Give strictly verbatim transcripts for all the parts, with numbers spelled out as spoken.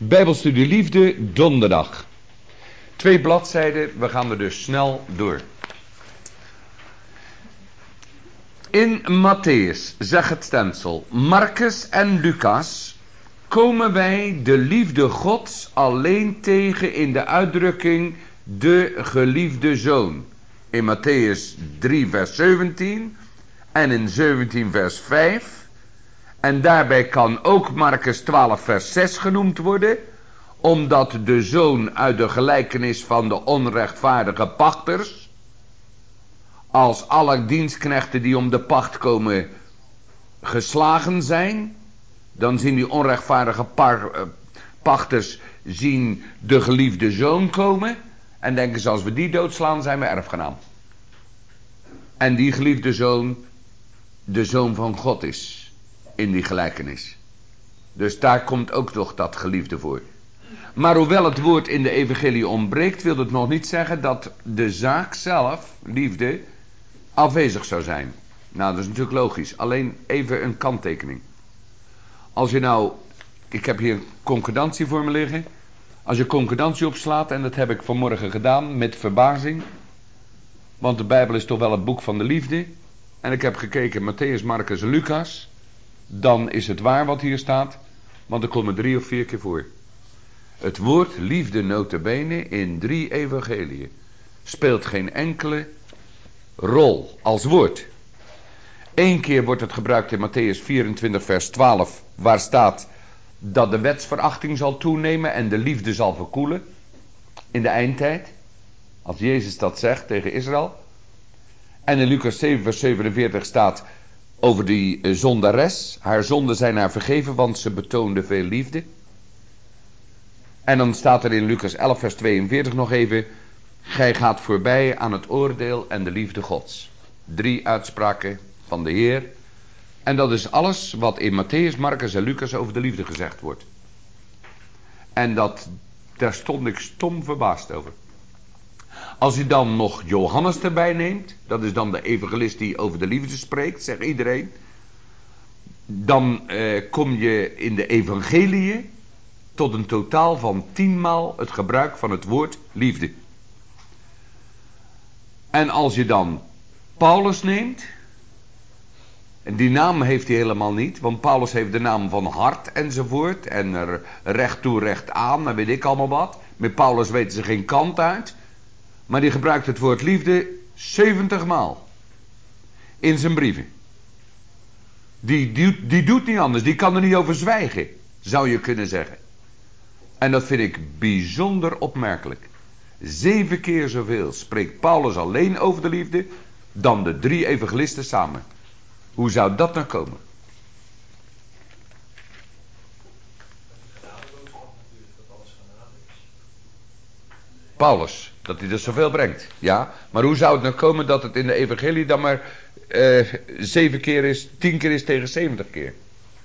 Bijbelstudie Liefde, donderdag. Twee bladzijden, we gaan er dus snel door. In Matthäus, zegt het stensel, Marcus en Lucas, komen wij de liefde Gods alleen tegen in de uitdrukking de geliefde zoon. In Matthäus drie vers zeventien en in zeventien vers vijf. En daarbij kan ook Marcus twaalf vers zes genoemd worden, omdat de zoon uit de gelijkenis van de onrechtvaardige pachters, als alle dienstknechten die om de pacht komen geslagen zijn, dan zien die onrechtvaardige pachters zien de geliefde zoon komen en denken ze, als we die doodslaan zijn we erfgenaam. En die geliefde zoon de zoon van God is in die gelijkenis. Dus daar komt ook toch dat geliefde voor. Maar hoewel het woord in de evangelie ontbreekt, wil het nog niet zeggen dat de zaak zelf, liefde, afwezig zou zijn. Nou, dat is natuurlijk logisch. Alleen even een kanttekening. Als je nou, ik heb hier een concordantie voor me liggen. Als je concordantie opslaat, en dat heb ik vanmorgen gedaan met verbazing. Want de Bijbel is toch wel het boek van de liefde. En ik heb gekeken, Matthäus, Marcus en Lucas. Dan is het waar wat hier staat. Want er komen drie of vier keer voor. Het woord liefde nota bene in drie evangeliën speelt geen enkele rol als woord. Eén keer wordt het gebruikt in Matthäus vierentwintig vers twaalf, waar staat dat de wetsverachting zal toenemen en de liefde zal verkoelen in de eindtijd. Als Jezus dat zegt tegen Israël. En in Lucas zeven vers zevenenveertig staat over die zondares. Haar zonden zijn haar vergeven, want ze betoonde veel liefde. En dan staat er in Lucas elf vers tweeënveertig nog even: gij gaat voorbij aan het oordeel en de liefde Gods. Drie uitspraken van de Heer. En dat is alles wat in Matthäus, Marcus en Lucas over de liefde gezegd wordt. En dat, daar stond ik stom verbaasd over. Als u dan nog Johannes erbij neemt, dat is dan de evangelist die over de liefde spreekt, zegt iedereen. Dan eh, kom je in de evangeliën tot een totaal van tienmaal het gebruik van het woord liefde. En als je dan Paulus neemt, en die naam heeft hij helemaal niet, want Paulus heeft de naam van hart enzovoort, en er recht toe recht aan, en weet ik allemaal wat. Met Paulus weten ze geen kant uit, maar die gebruikt het woord liefde zeventig maal in zijn brieven. Die, die, die doet niet anders, die kan er niet over zwijgen, zou je kunnen zeggen. En dat vind ik bijzonder opmerkelijk. Zeven keer zoveel spreekt Paulus alleen over de liefde dan de drie evangelisten samen. Hoe zou dat nou komen? Paulus, dat hij dus zoveel brengt. Ja, maar hoe zou het nou komen dat het in de evangelie dan maar uh, zeven keer is, tien keer is tegen zeventig keer?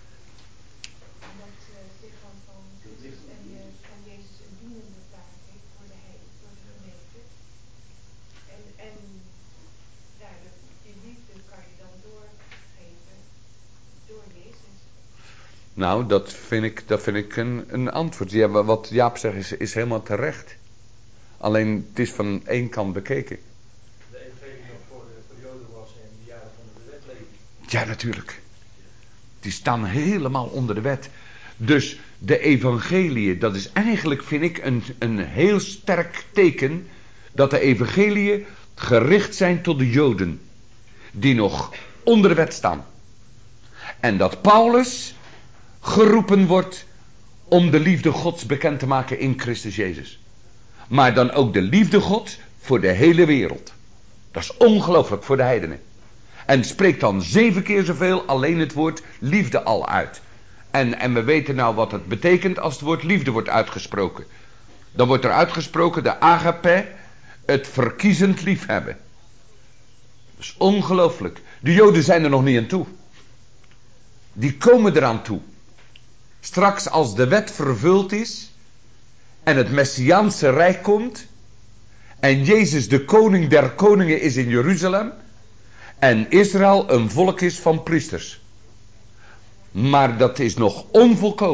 Nou, dat vind ik, dat vind ik een, een antwoord. Ja, wat Jaap zegt is, is helemaal terecht. Alleen het is van één kant bekeken. De evangelie nog voor de periode was en de jaren onder de wet leven. Ja, natuurlijk. Die staan helemaal onder de wet. Dus de evangeliën, dat is eigenlijk, vind ik, een, een heel sterk teken dat de evangeliën gericht zijn tot de Joden. Die nog onder de wet staan. En dat Paulus geroepen wordt om de liefde Gods bekend te maken in Christus Jezus. Maar dan ook de liefde Gods voor de hele wereld. Dat is ongelooflijk voor de heidenen. En spreekt dan zeven keer zoveel alleen het woord liefde al uit. En, en we weten nou wat het betekent als het woord liefde wordt uitgesproken. Dan wordt er uitgesproken de agape, het verkiezend liefhebben. Dat is ongelooflijk. De Joden zijn er nog niet aan toe. Die komen eraan toe. Straks als de wet vervuld is en het Messiaanse Rijk komt en Jezus de koning der koningen is in Jeruzalem en Israël een volk is van priesters. Maar dat is nog onvolkomen.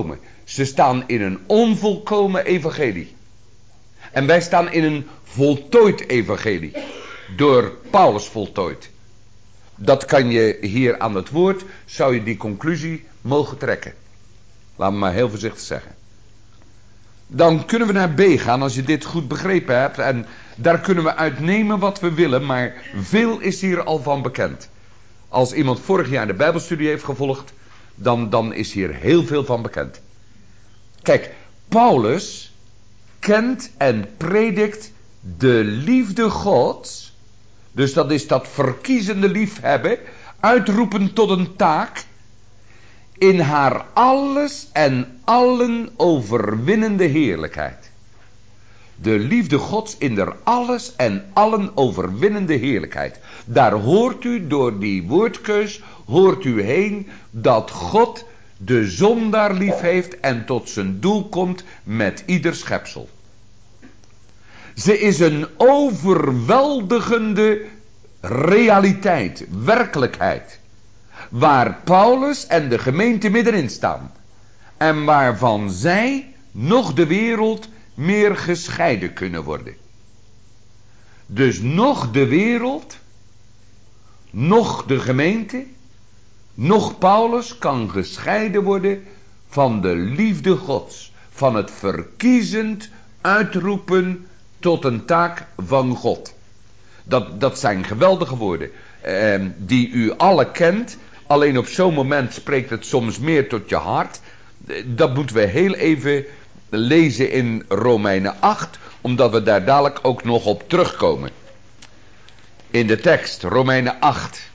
Ze staan in een onvolkomen evangelie. En wij staan in een voltooid evangelie. Door Paulus voltooid. Dat kan je hier aan het woord, zou je die conclusie mogen trekken. Laat me maar heel voorzichtig zeggen. Dan kunnen we naar B gaan als je dit goed begrepen hebt. En daar kunnen we uitnemen wat we willen, maar veel is hier al van bekend. Als iemand vorig jaar de Bijbelstudie heeft gevolgd, dan, dan is hier heel veel van bekend. Kijk, Paulus kent en predikt de liefde Gods. Dus dat is dat verkiezende liefhebben, uitroepen tot een taak, in haar alles en allen overwinnende heerlijkheid. De liefde Gods in der alles en allen overwinnende heerlijkheid. Daar hoort u door die woordkeus, hoort u heen dat God de zondaar lief heeft en tot zijn doel komt met ieder schepsel. Ze is een overweldigende realiteit, werkelijkheid. Waar Paulus en de gemeente middenin staan. En waarvan zij, nog de wereld, meer gescheiden kunnen worden. Dus nog de wereld, nog de gemeente, nog Paulus kan gescheiden worden van de liefde Gods. Van het verkiezend uitroepen tot een taak van God. Dat, dat zijn geweldige woorden. Eh, die u alle kent. Alleen op zo'n moment spreekt het soms meer tot je hart. Dat moeten we heel even lezen in Romeinen acht. Omdat we daar dadelijk ook nog op terugkomen. In de tekst, Romeinen acht.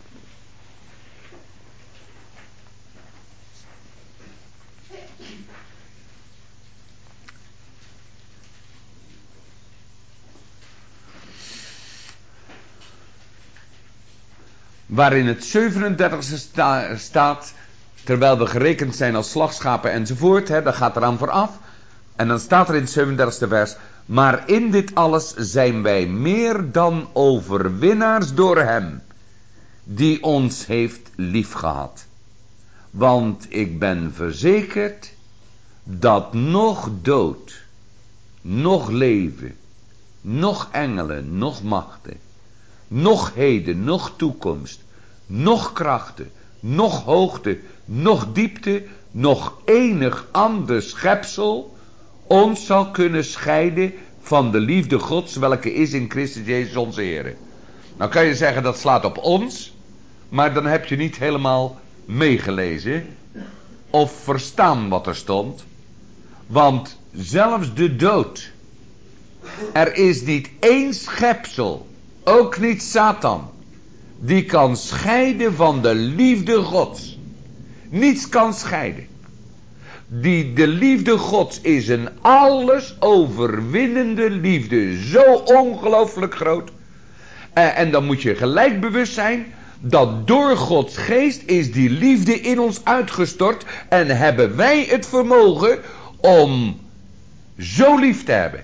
Waarin het zevenendertigste sta, staat, terwijl we gerekend zijn als slagschapen enzovoort, hè, dat gaat eraan vooraf. En dan staat er in het zevenendertigste vers, maar in dit alles zijn wij meer dan overwinnaars door hem, die ons heeft liefgehad. Want ik ben verzekerd, dat nog dood, nog leven, nog engelen, nog machten, nog heden, nog toekomst, nog krachten, nog hoogte, nog diepte, nog enig ander schepsel ons zal kunnen scheiden van de liefde Gods, welke is in Christus Jezus onze Heer. Nou kan je zeggen dat slaat op ons, maar dan heb je niet helemaal meegelezen of verstaan wat er stond. Want zelfs de dood, er is niet één schepsel, ook niet Satan, die kan scheiden van de liefde Gods. Niets kan scheiden. Die, de liefde Gods is een alles overwinnende liefde. Zo ongelooflijk groot. Eh, en dan moet je gelijk bewust zijn dat door Gods geest is die liefde in ons uitgestort. En hebben wij het vermogen om zo lief te hebben.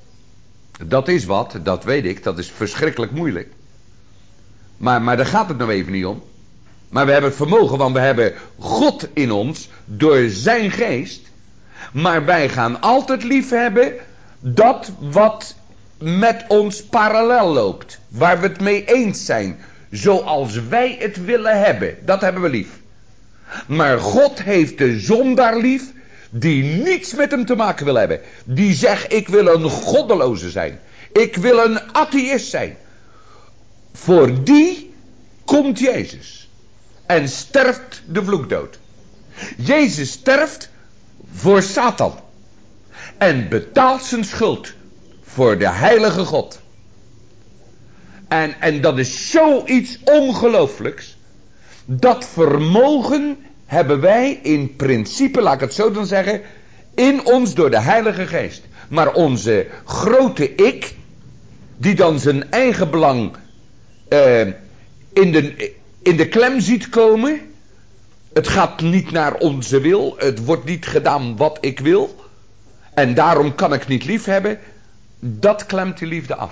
Dat is wat, dat weet ik, dat is verschrikkelijk moeilijk. Maar, maar daar gaat het nou even niet om. Maar we hebben het vermogen, want we hebben God in ons door zijn geest. Maar wij gaan altijd lief hebben dat wat met ons parallel loopt. Waar we het mee eens zijn. Zoals wij het willen hebben. Dat hebben we lief. Maar God heeft de zondaar lief die niets met hem te maken wil hebben. Die zegt, ik wil een goddeloze zijn. Ik wil een atheïst zijn. Voor die komt Jezus. En sterft de vloekdood. Jezus sterft voor Satan. En betaalt zijn schuld voor de heilige God. En, en dat is zoiets ongelooflijks. Dat vermogen hebben wij in principe, laat ik het zo dan zeggen, in ons door de Heilige Geest. Maar onze grote ik, die dan zijn eigen belang uh, in, de, in de klem ziet komen. Het gaat niet naar onze wil, het wordt niet gedaan wat ik wil. En daarom kan ik niet lief hebben. Dat klemt de liefde af.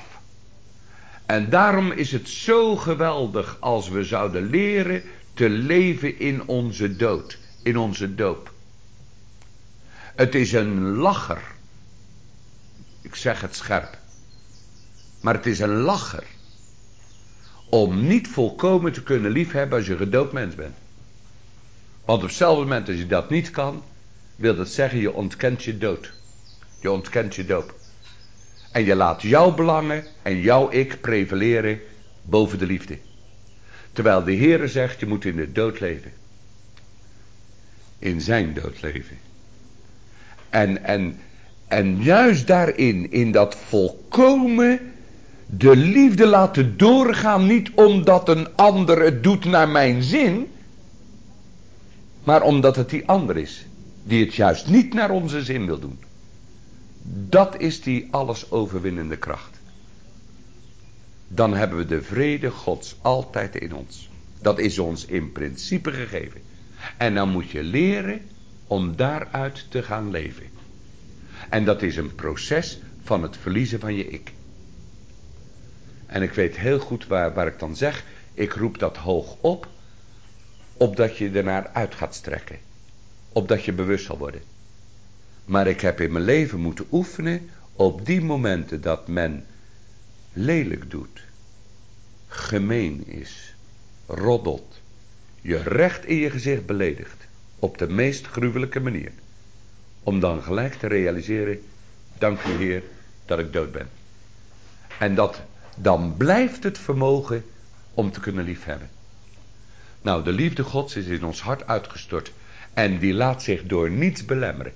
En daarom is het zo geweldig als we zouden leren te leven in onze dood, in onze doop. Het is een lacher. Ik zeg het scherp. Maar het is een lacher. Om niet volkomen te kunnen liefhebben als je gedoopt mens bent. Want op hetzelfde moment als je dat niet kan, wil dat zeggen je ontkent je dood. Je ontkent je doop. En je laat jouw belangen en jouw ik prevaleren boven de liefde. Terwijl de Heere zegt, je moet in de dood leven. In zijn dood leven. En, en, en juist daarin, in dat volkomen de liefde laten doorgaan, niet omdat een ander het doet naar mijn zin, maar omdat het die ander is, die het juist niet naar onze zin wil doen. Dat is die alles overwinnende kracht. Dan hebben we de vrede Gods altijd in ons. Dat is ons in principe gegeven. En dan moet je leren om daaruit te gaan leven. En dat is een proces van het verliezen van je ik. En ik weet heel goed waar, waar ik dan zeg, ik roep dat hoog op, opdat je ernaar uit gaat strekken. Opdat je bewust zal worden. Maar ik heb in mijn leven moeten oefenen op die momenten dat men lelijk doet, gemeen is, roddelt, je recht in je gezicht beledigt, op de meest gruwelijke manier. Om dan gelijk te realiseren, dank u Heer dat ik dood ben. En dat, dan blijft het vermogen om te kunnen liefhebben. Nou, de liefde Gods is in ons hart uitgestort. En die laat zich door niets belemmeren.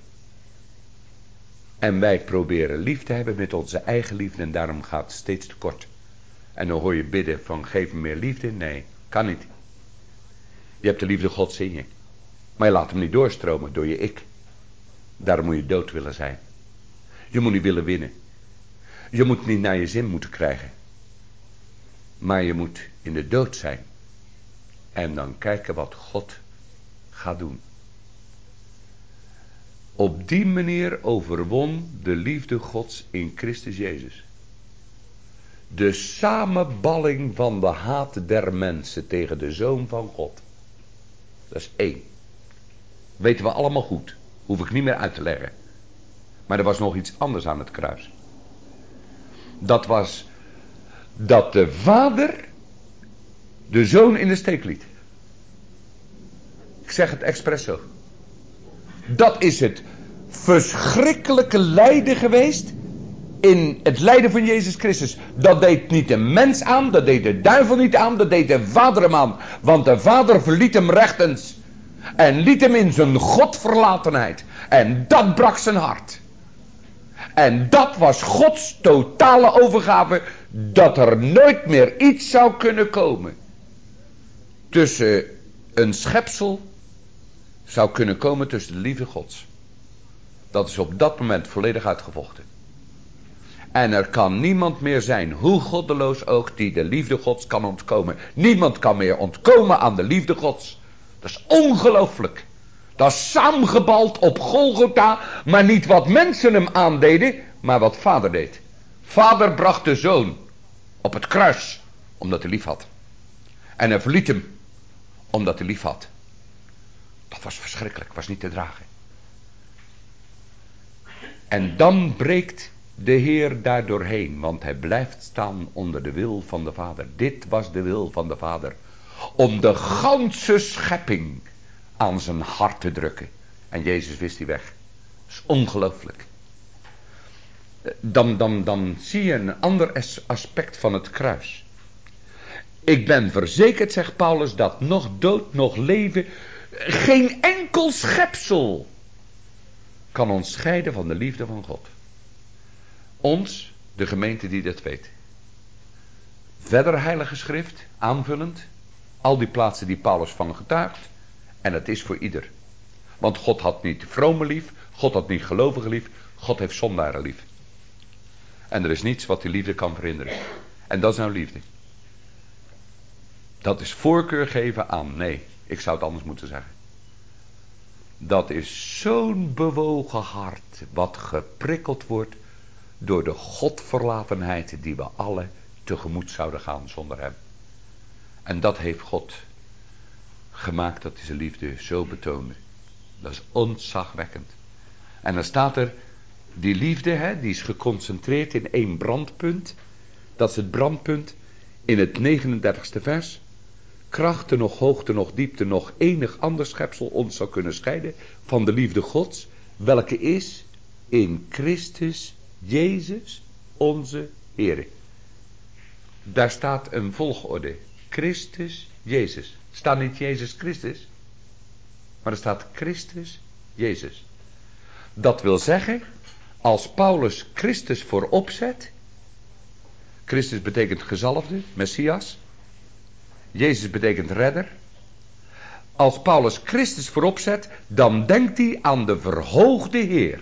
En wij proberen lief te hebben met onze eigen liefde en daarom gaat het steeds te kort. En dan hoor je bidden van geef me meer liefde. Nee, kan niet. Je hebt de liefde Gods in je. Maar je laat hem niet doorstromen door je ik. Daarom moet je dood willen zijn. Je moet niet willen winnen. Je moet niet naar je zin moeten krijgen. Maar je moet in de dood zijn. En dan kijken wat God gaat doen. Op die manier overwon de liefde Gods in Christus Jezus. De samenballing van de haat der mensen tegen de Zoon van God. Dat is één. Weten we allemaal goed. Hoef ik niet meer uit te leggen. Maar er was nog iets anders aan het kruis. Dat was dat de Vader de Zoon in de steek liet. Ik zeg het expres zo. Dat is het verschrikkelijke lijden geweest in het lijden van Jezus Christus. Dat deed niet de mens aan, dat deed de duivel niet aan, dat deed de Vader hem aan. Want de Vader verliet hem rechtens en liet hem in zijn godverlatenheid. En dat brak zijn hart. En dat was Gods totale overgave, dat er nooit meer iets zou kunnen komen tussen een schepsel zou kunnen komen tussen de liefde Gods. Dat is op dat moment volledig uitgevochten. En er kan niemand meer zijn, hoe goddeloos ook, die de liefde Gods kan ontkomen. Niemand kan meer ontkomen aan de liefde Gods. Dat is ongelooflijk. Dat is samengebald op Golgotha, maar niet wat mensen hem aandeden, maar wat Vader deed. Vader bracht de Zoon op het kruis, omdat hij lief had. En hij verliet hem, omdat hij lief had. Dat was verschrikkelijk, was niet te dragen. En dan breekt de Heer daar doorheen, want hij blijft staan onder de wil van de Vader. Dit was de wil van de Vader, om de ganse schepping aan zijn hart te drukken. En Jezus wist die weg. Dat is ongelooflijk. Dan, dan, dan zie je een ander aspect van het kruis. Ik ben verzekerd, zegt Paulus, dat nog dood, nog leven, geen enkel schepsel kan ons scheiden van de liefde van God. Ons, de gemeente die dat weet. Verder Heilige Schrift, aanvullend, al die plaatsen die Paulus van getuigt. En het is voor ieder. Want God had niet vrome lief, God had niet gelovigen lief, God heeft zondaren lief. En er is niets wat die liefde kan verhinderen. En dat is nou liefde. Dat is voorkeur geven aan, nee, ik zou het anders moeten zeggen. Dat is zo'n bewogen hart, wat geprikkeld wordt door de godverlatenheid die we alle tegemoet zouden gaan zonder hem. En dat heeft God gemaakt, dat hij zijn liefde zo betoonde. Dat is ontzagwekkend. En dan staat er, die liefde, hè, die is geconcentreerd in één brandpunt. Dat is het brandpunt in het negenendertigste vers. Krachten nog, hoogte nog, diepte nog, enig ander schepsel ons zou kunnen scheiden van de liefde Gods, welke is in Christus Jezus onze Heere. Daar staat een volgorde. Christus Jezus. Er staat niet Jezus Christus, maar er staat Christus Jezus. Dat wil zeggen, als Paulus Christus voorop zet, Christus betekent gezalfde, Messias, Jezus betekent redder. Als Paulus Christus voorop zet, dan denkt hij aan de verhoogde Heer.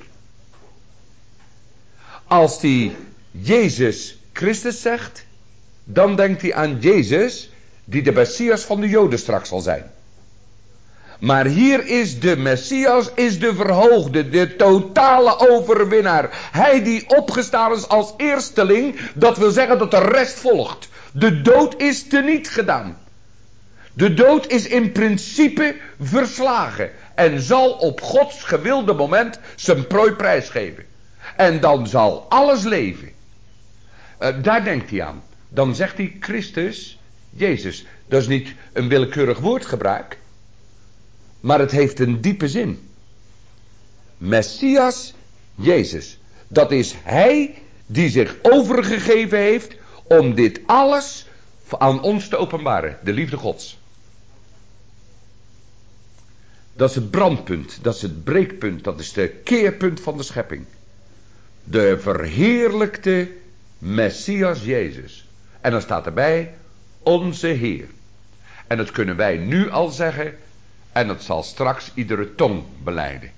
Als hij Jezus Christus zegt, dan denkt hij aan Jezus, die de Messias van de Joden straks zal zijn. Maar hier is de Messias, is de verhoogde, de totale overwinnaar. Hij die opgestaan is als eersteling, dat wil zeggen dat de rest volgt. De dood is teniet gedaan. De dood is in principe verslagen en zal op Gods gewilde moment zijn prooi prijsgeven. En dan zal alles leven. Uh, daar denkt hij aan. Dan zegt hij Christus, Jezus. Dat is niet een willekeurig woordgebruik, maar het heeft een diepe zin. Messias, Jezus. Dat is hij die zich overgegeven heeft om dit alles aan ons te openbaren. De liefde Gods. Dat is het brandpunt, dat is het breekpunt, dat is de keerpunt van de schepping. De verheerlijkte Messias Jezus. En dan staat erbij, onze Heer. En dat kunnen wij nu al zeggen, en dat zal straks iedere tong belijden.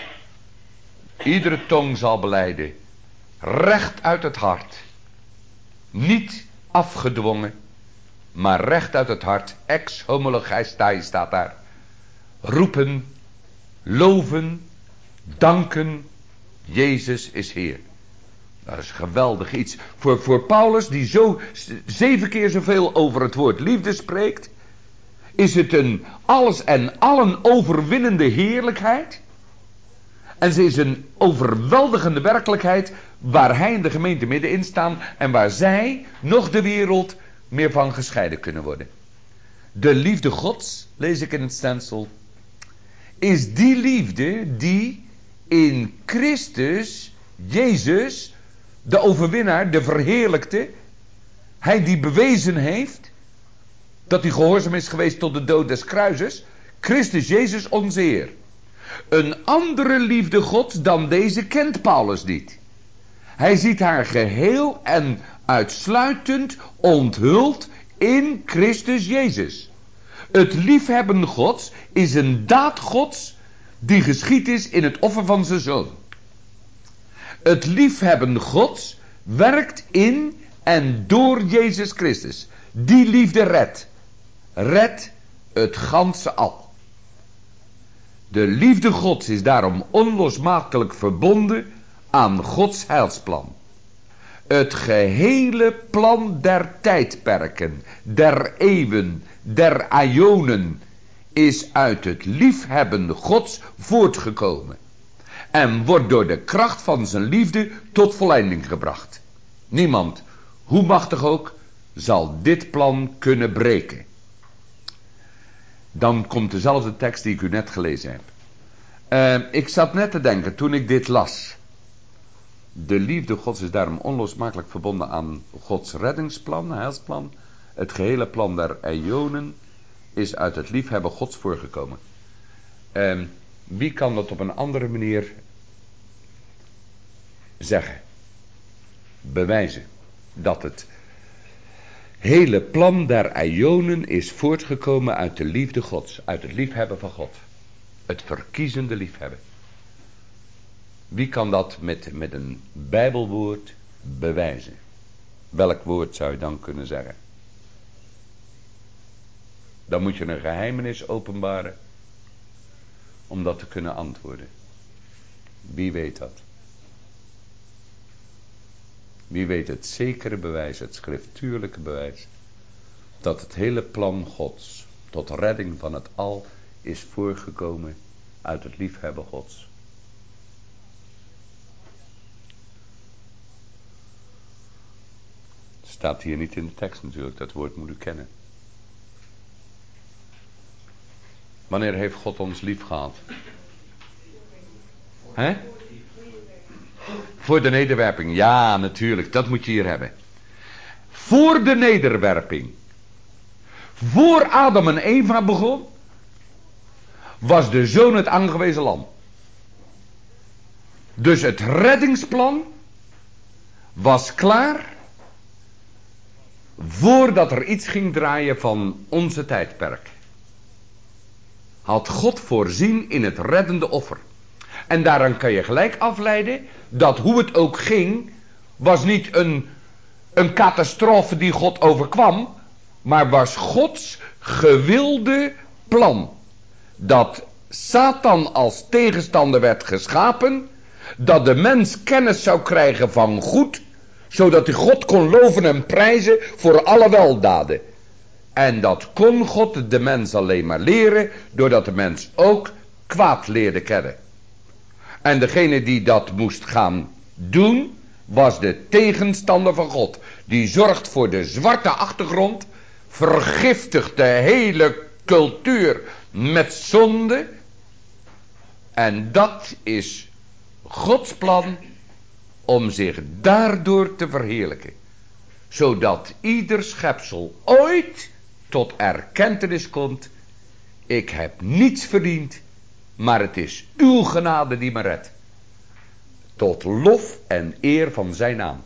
Iedere tong zal belijden, recht uit het hart. Niet afgedwongen, maar recht uit het hart, ex homologistai staat daar. Roepen, loven, danken, Jezus is Heer. Dat is geweldig iets. Voor, voor Paulus, die zo zeven keer zoveel over het woord liefde spreekt, is het een alles en allen overwinnende heerlijkheid. En ze is een overweldigende werkelijkheid waar hij en de gemeente middenin staan en waar zij, nog de wereld, meer van gescheiden kunnen worden. De liefde Gods, lees ik in het stencil, is die liefde die in Christus, Jezus, de overwinnaar, de verheerlijkte, hij die bewezen heeft dat hij gehoorzaam is geweest tot de dood des kruises, Christus Jezus onze Heer. Een andere liefde Gods dan deze kent Paulus niet. Hij ziet haar geheel en uitsluitend onthuld in Christus Jezus. Het liefhebben Gods is een daad Gods die geschied is in het offer van zijn zoon. Het liefhebben Gods werkt in en door Jezus Christus. Die liefde redt. Redt het ganse al. De liefde Gods is daarom onlosmakelijk verbonden aan Gods heilsplan. Het gehele plan der tijdperken, der eeuwen, der aionen is uit het liefhebben Gods voortgekomen. En wordt door de kracht van zijn liefde tot volleinding gebracht. Niemand, hoe machtig ook, zal dit plan kunnen breken. Dan komt dezelfde tekst die ik u net gelezen heb. Uh, ik zat net te denken toen ik dit las. De liefde Gods is daarom onlosmakelijk verbonden aan Gods reddingsplan, heilsplan. Het gehele plan der eonen is uit het liefhebben Gods voorgekomen. Uh, wie kan dat op een andere manier zeggen? Bewijzen dat het hele plan der eonen is voortgekomen uit de liefde Gods, uit het liefhebben van God. Het verkiezende liefhebben. Wie kan dat met, met een Bijbelwoord bewijzen? Welk woord zou je dan kunnen zeggen? Dan moet je een geheimenis openbaren om dat te kunnen antwoorden. Wie weet dat? Wie weet het zekere bewijs, het schriftuurlijke bewijs, dat het hele plan Gods tot redding van het al is voorgekomen uit het liefhebben Gods. Staat hier niet in de tekst natuurlijk, dat woord moet u kennen. Wanneer heeft God ons lief gehad? Hè? Voor de nederwerping, ja natuurlijk, dat moet je hier hebben. Voor de nederwerping. Voor Adam en Eva begon, was de zoon het aangewezen lam. Dus het reddingsplan was klaar voordat er iets ging draaien van onze tijdperk. Had God voorzien in het reddende offer. En daaraan kan je gelijk afleiden dat hoe het ook ging, was niet een, een catastrofe die God overkwam, maar was Gods gewilde plan. Dat Satan als tegenstander werd geschapen, dat de mens kennis zou krijgen van goed, zodat hij God kon loven en prijzen voor alle weldaden. En dat kon God de mens alleen maar leren, doordat de mens ook kwaad leerde kennen. En degene die dat moest gaan doen, was de tegenstander van God. Die zorgt voor de zwarte achtergrond, vergiftigt de hele cultuur met zonde. En dat is Gods plan om zich daardoor te verheerlijken. Zodat ieder schepsel ooit tot erkentenis komt. Ik heb niets verdiend, maar het is uw genade die me redt. Tot lof en eer van zijn naam.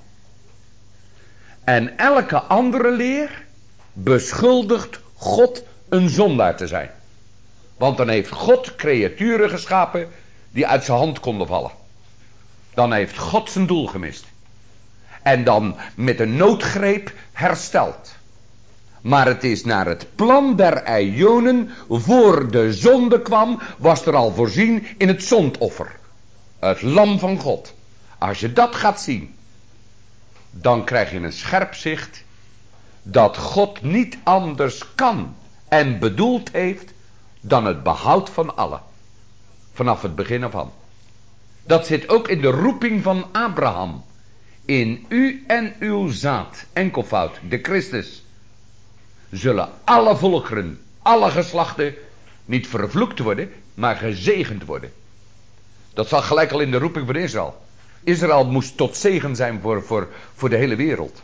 En elke andere leer beschuldigt God een zondaar te zijn. Want dan heeft God creaturen geschapen die uit zijn hand konden vallen. Dan heeft God zijn doel gemist. En dan met een noodgreep hersteld. Maar het is naar het plan der eionen, voor de zonde kwam, was er al voorzien in het zondoffer. Het lam van God. Als je dat gaat zien, dan krijg je een scherp zicht dat God niet anders kan en bedoeld heeft dan het behoud van allen. Vanaf het begin af aan. Dat zit ook in de roeping van Abraham. In u en uw zaad, enkelvoud, de Christus, zullen alle volkeren, alle geslachten, niet vervloekt worden, maar gezegend worden. Dat zat gelijk al in de roeping van Israël. Israël moest tot zegen zijn voor, voor, voor de hele wereld.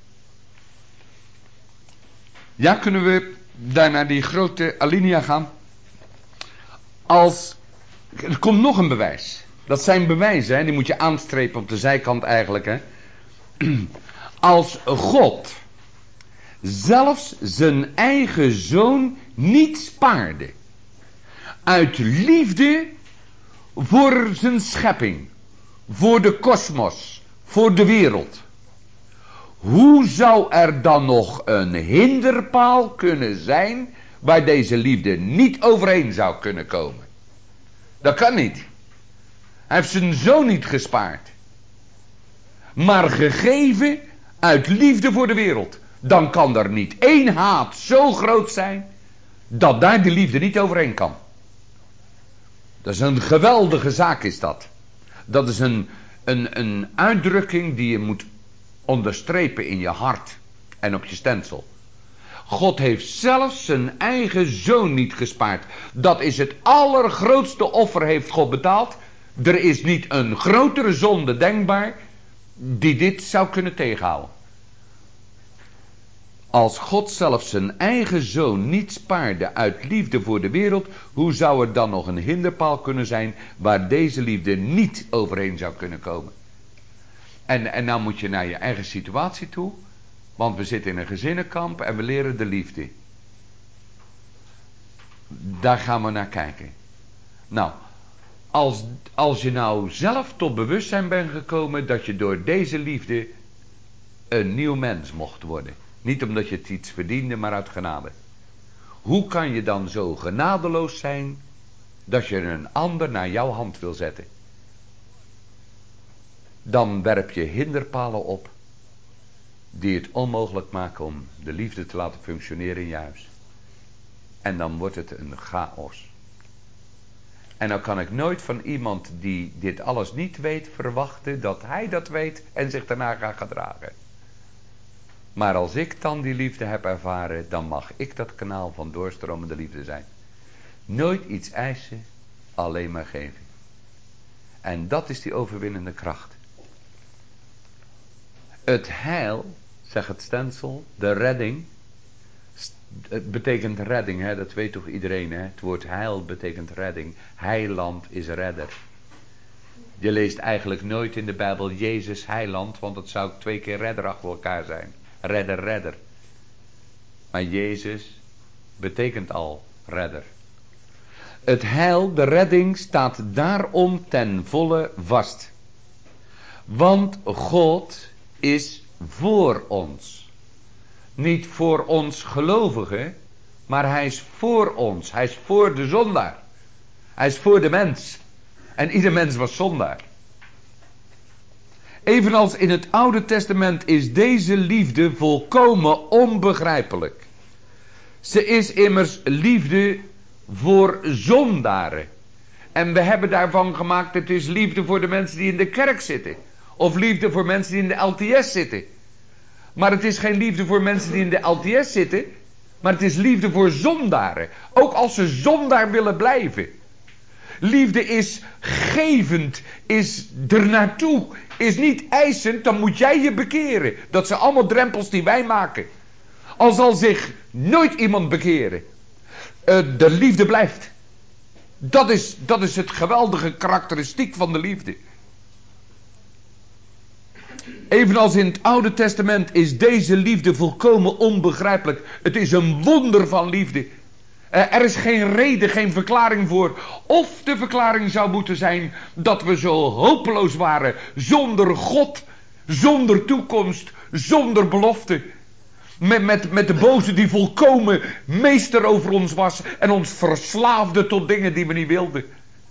Ja, kunnen we daar naar die grote alinea gaan? Als, er komt nog een bewijs. Dat zijn bewijzen, hè? Die moet je aanstrepen op de zijkant eigenlijk. Hè? Als God zelfs zijn eigen zoon niet spaarde. Uit liefde voor zijn schepping. Voor de kosmos. Voor de wereld. Hoe zou er dan nog een hinderpaal kunnen zijn waar deze liefde niet overheen zou kunnen komen? Dat kan niet. Hij heeft zijn zoon niet gespaard. Maar gegeven uit liefde voor de wereld. Dan kan er niet één haat zo groot zijn dat daar de liefde niet overheen kan. Dat is een geweldige zaak is dat. Dat is een, een, een uitdrukking die je moet onderstrepen in je hart en op je stencil. God heeft zelfs zijn eigen zoon niet gespaard. Dat is het allergrootste offer heeft God betaald. Er is niet een grotere zonde denkbaar die dit zou kunnen tegenhouden. Als God zelf zijn eigen zoon niet spaarde uit liefde voor de wereld, hoe zou er dan nog een hinderpaal kunnen zijn waar deze liefde niet overheen zou kunnen komen? En, en nou moet je naar je eigen situatie toe, want we zitten in een gezinnenkamp en we leren de liefde. Daar gaan we naar kijken. Nou, als, als je nou zelf tot bewustzijn bent gekomen dat je door deze liefde een nieuw mens mocht worden. Niet omdat je het iets verdiende, maar uit genade. Hoe kan je dan zo genadeloos zijn dat je een ander naar jouw hand wil zetten? Dan werp je hinderpalen op die het onmogelijk maken om de liefde te laten functioneren in je huis. En dan wordt het een chaos. En dan kan ik nooit van iemand die dit alles niet weet verwachten dat hij dat weet en zich daarna gaat gedragen. Maar als ik dan die liefde heb ervaren, dan mag ik dat kanaal van doorstromende liefde zijn. Nooit iets eisen, alleen maar geven. En dat is die overwinnende kracht. Het heil, zegt het stensel, de redding. Het betekent redding, hè? Dat weet toch iedereen, hè? Het woord heil betekent redding. Heiland is redder. Je leest eigenlijk nooit in de Bijbel Jezus heiland, want dat zou twee keer redder achter elkaar zijn. Redder, redder. Maar Jezus betekent al redder. Het heil, de redding, staat daarom ten volle vast. Want God is voor ons. Niet voor ons gelovigen, maar hij is voor ons. Hij is voor de zondaar. Hij is voor de mens. En ieder mens was zondaar. Evenals in het Oude Testament is deze liefde volkomen onbegrijpelijk. Ze is immers liefde voor zondaren. En we hebben daarvan gemaakt, het is liefde voor de mensen die in de kerk zitten. Of liefde voor mensen die in de L T S zitten. Maar het is geen liefde voor mensen die in de L T S zitten. Maar het is liefde voor zondaren. Ook als ze zondaar willen blijven. Liefde is gevend, is ernaartoe, is niet eisend, dan moet jij je bekeren. Dat zijn allemaal drempels die wij maken. Al zal zich nooit iemand bekeren. Uh, de liefde blijft. Dat is, dat is het geweldige karakteristiek van de liefde. Evenals in het Oude Testament is deze liefde volkomen onbegrijpelijk. Het is een wonder van liefde. Er is geen reden, geen verklaring voor. Of de verklaring zou moeten zijn dat we zo hopeloos waren. Zonder God, zonder toekomst, zonder belofte. Met, met, met de boze die volkomen meester over ons was. En ons verslaafde tot dingen die we niet wilden.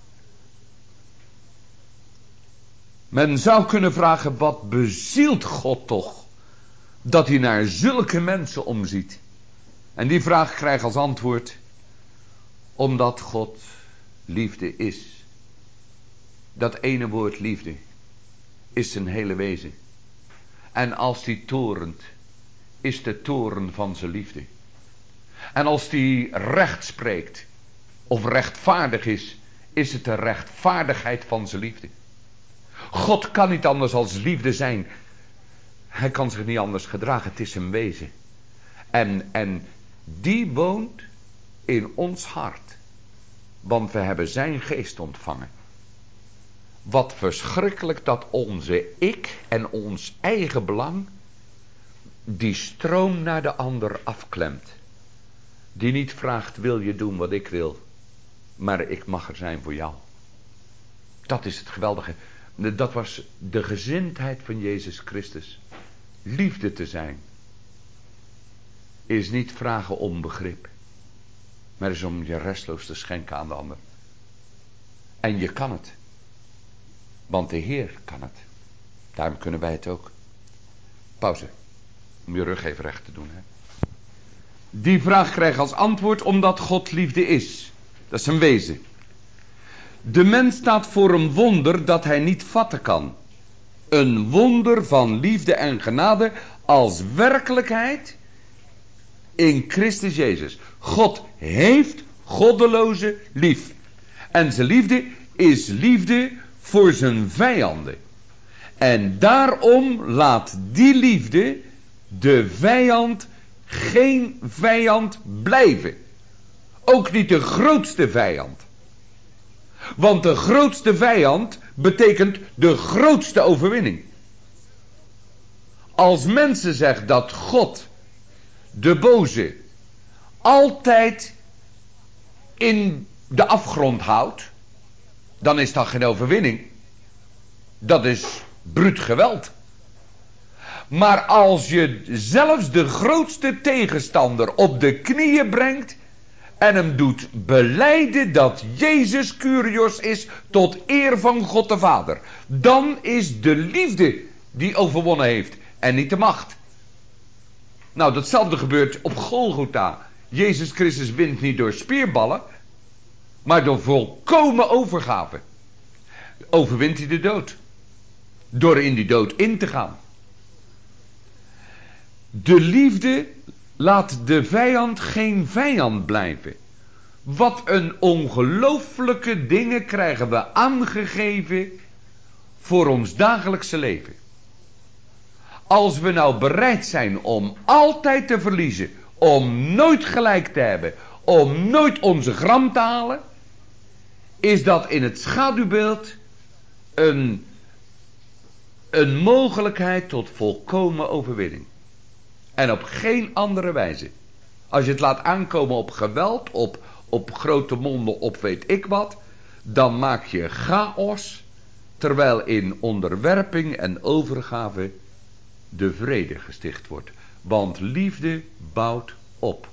Men zou kunnen vragen, wat bezielt God toch? Dat hij naar zulke mensen omziet. En die vraag krijgt als antwoord, omdat God liefde is. Dat ene woord liefde is zijn hele wezen. En als die torent, is de toren van zijn liefde. En als die recht spreekt, of rechtvaardig is, is het de rechtvaardigheid van zijn liefde. God kan niet anders als liefde zijn. Hij kan zich niet anders gedragen, het is zijn wezen. En, en die woont in ons hart. Want we hebben zijn geest ontvangen. Wat verschrikkelijk dat onze ik en ons eigen belang die stroom naar de ander afklemt. Die niet vraagt, wil je doen wat ik wil, maar ik mag er zijn voor jou. Dat is het geweldige. Dat was de gezindheid van Jezus Christus. Liefde te zijn is niet vragen om begrip, maar is om je restloos te schenken aan de ander. En je kan het. Want de Heer kan het. Daarom kunnen wij het ook. Pauze. Om je rug even recht te doen. Hè? Die vraag krijgt als antwoord omdat God liefde is. Dat is een wezen. De mens staat voor een wonder dat hij niet vatten kan. Een wonder van liefde en genade als werkelijkheid in Christus Jezus. God heeft goddelozen lief. En zijn liefde is liefde voor zijn vijanden. En daarom laat die liefde de vijand geen vijand blijven. Ook niet de grootste vijand. Want de grootste vijand betekent de grootste overwinning. Als mensen zeggen dat God de boze altijd in de afgrond houdt, dan is dat geen overwinning. Dat is bruut geweld. Maar als je zelfs de grootste tegenstander op de knieën brengt en hem doet belijden dat Jezus Kyrios is tot eer van God de Vader, dan is de liefde die overwonnen heeft en niet de macht. Nou, datzelfde gebeurt op Golgotha. Jezus Christus wint niet door spierballen, maar door volkomen overgave. Overwint hij de dood. Door in die dood in te gaan. De liefde laat de vijand geen vijand blijven. Wat een ongelooflijke dingen krijgen we aangegeven voor ons dagelijkse leven. Als we nou bereid zijn om altijd te verliezen, om nooit gelijk te hebben, om nooit onze gram te halen, is dat in het schaduwbeeld een, een mogelijkheid tot volkomen overwinning. En op geen andere wijze. Als je het laat aankomen op geweld, op, op grote monden, op weet ik wat, dan maak je chaos, terwijl in onderwerping en overgave de vrede gesticht wordt. Want liefde bouwt op.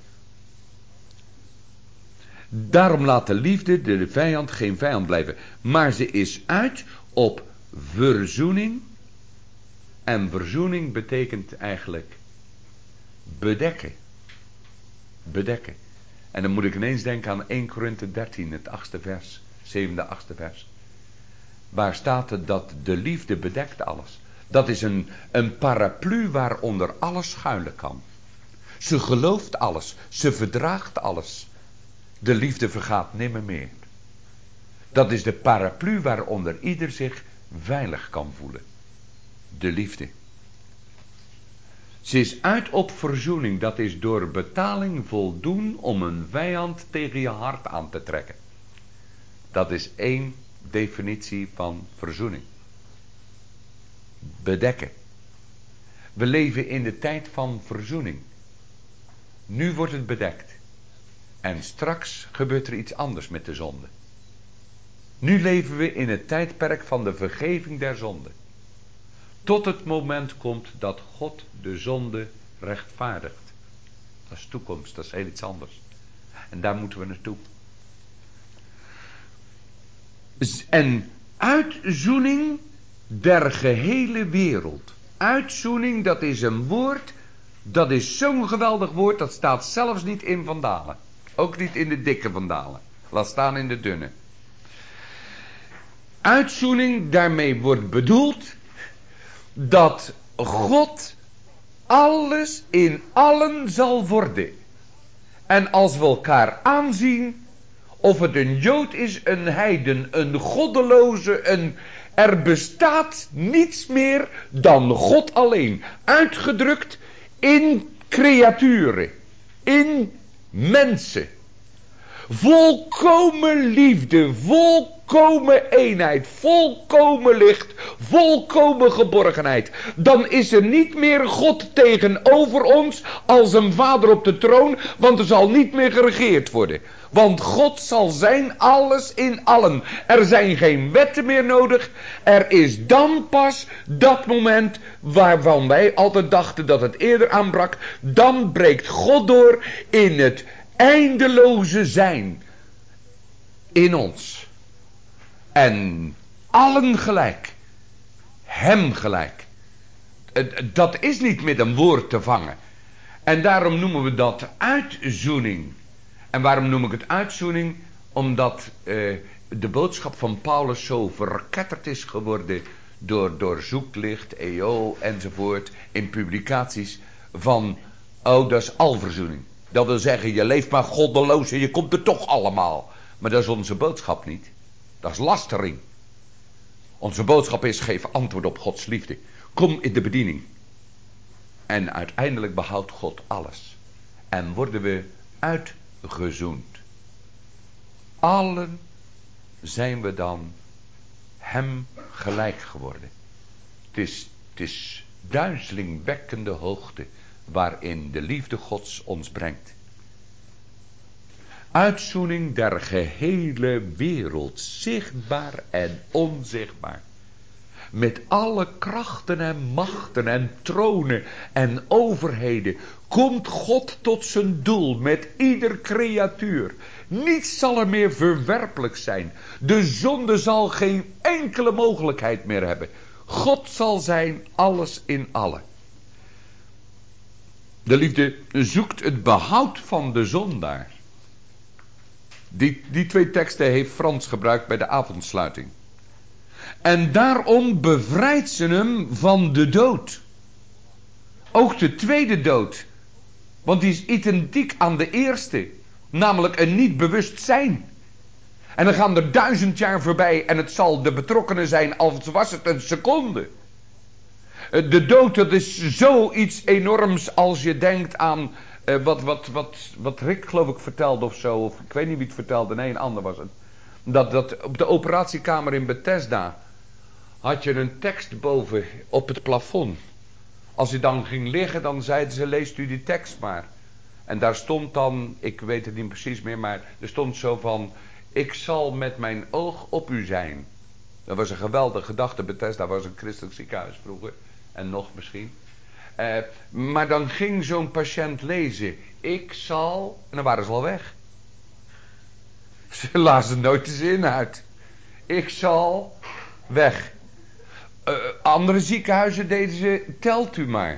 Daarom laat de liefde de vijand geen vijand blijven. Maar ze is uit op verzoening. En verzoening betekent eigenlijk bedekken. Bedekken. En dan moet ik ineens denken aan Eerste Korinthe dertien, het achtste vers. Zevende, achtste vers. Waar staat het dat de liefde bedekt alles. Dat is een, een paraplu waaronder alles schuilen kan. Ze gelooft alles. Ze verdraagt alles. De liefde vergaat nimmer meer. Dat is de paraplu waaronder ieder zich veilig kan voelen. De liefde. Ze is uit op verzoening. Dat is door betaling voldoen om een vijand tegen je hart aan te trekken. Dat is één definitie van verzoening. Bedekken. We leven in de tijd van verzoening. Nu wordt het bedekt. En straks gebeurt er iets anders met de zonde. Nu leven we in het tijdperk van de vergeving der zonde. Tot het moment komt dat God de zonde rechtvaardigt. Dat is toekomst, dat is heel iets anders. En daar moeten we naartoe. En uitzoening der gehele wereld. Uitzoening, dat is een woord, dat is zo'n geweldig woord, dat staat zelfs niet in Van Dalen. Ook niet in de dikke Van Dalen. Laat staan in de dunne. Uitzoening, daarmee wordt bedoeld dat God alles in allen zal worden. En als we elkaar aanzien, of het een Jood is, een heiden, een goddeloze, een... er bestaat niets meer dan God alleen. Uitgedrukt in creaturen, in mensen. Volkomen liefde, volkomen eenheid, volkomen licht, volkomen geborgenheid. Dan is er niet meer God tegenover ons als een vader op de troon, want er zal niet meer geregeerd worden. Want God zal zijn alles in allen. Er zijn geen wetten meer nodig. Er is dan pas dat moment waarvan wij altijd dachten dat het eerder aanbrak. Dan breekt God door in het eindeloze zijn in ons. En allen gelijk. Hem gelijk. Dat is niet met een woord te vangen. En daarom noemen we dat uitzoening. En waarom noem ik het uitzoening? Omdat uh, de boodschap van Paulus zo verketterd is geworden door, door zoeklicht, E O enzovoort in publicaties van, oh, dat is alverzoening. Dat wil zeggen, je leeft maar goddeloos en je komt er toch allemaal. Maar dat is onze boodschap niet. Dat is lastering. Onze boodschap is, geef antwoord op Gods liefde. Kom in de bediening. En uiteindelijk behoudt God alles. En worden we uitgezoend. Allen zijn we dan hem gelijk geworden. Het is, het is duizelingwekkende hoogte waarin de liefde Gods ons brengt. Uitzoening der gehele wereld, zichtbaar en onzichtbaar. Met alle krachten en machten en tronen en overheden komt God tot zijn doel met ieder creatuur. Niets zal er meer verwerpelijk zijn. De zonde zal geen enkele mogelijkheid meer hebben. God zal zijn alles in allen. De liefde zoekt het behoud van de zondaar. Die, die twee teksten heeft Frans gebruikt bij de avondsluiting. En daarom bevrijdt ze hem van de dood. Ook de tweede dood. Want die is identiek aan de eerste. Namelijk een niet bewust zijn. En dan gaan er duizend jaar voorbij en het zal de betrokkenen zijn als was het een seconde. De dood, dat is zoiets enorms als je denkt aan uh, wat, wat, wat, wat Rick geloof ik vertelde of zo. Of ik weet niet wie het vertelde, nee een ander was het. Dat, dat op de operatiekamer in Bethesda had je een tekst boven op het plafond. Als hij dan ging liggen, dan zeiden ze, leest u die tekst maar. En daar stond dan, ik weet het niet precies meer, maar er stond zo van, ik zal met mijn oog op u zijn. Dat was een geweldige gedachte. Bethesda was een christelijk ziekenhuis vroeger. En nog misschien. Uh, maar dan ging zo'n patiënt lezen, ik zal, en dan waren ze al weg. Ze lazen nooit de zin uit. Ik zal weg. Uh, andere ziekenhuizen deden ze, telt u maar.